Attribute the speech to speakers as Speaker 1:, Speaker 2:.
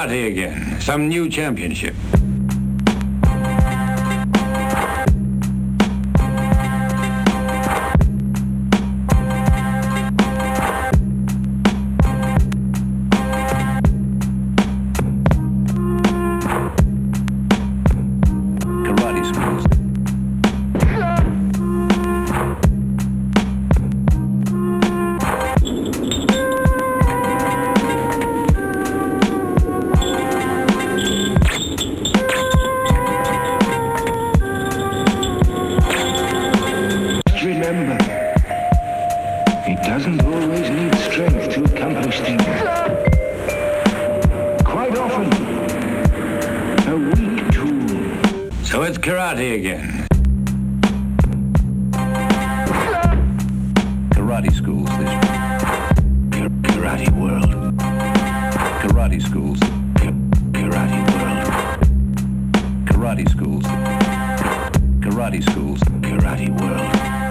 Speaker 1: karate again. Some new championship.
Speaker 2: Karate schools.
Speaker 3: Remember, it doesn't always need strength to accomplish things. Quite often, a weak tool.
Speaker 1: So it's karate again.
Speaker 2: Karate schools. This karate world. Karate schools. Karate world. Karate schools. Karate schools. Karate world.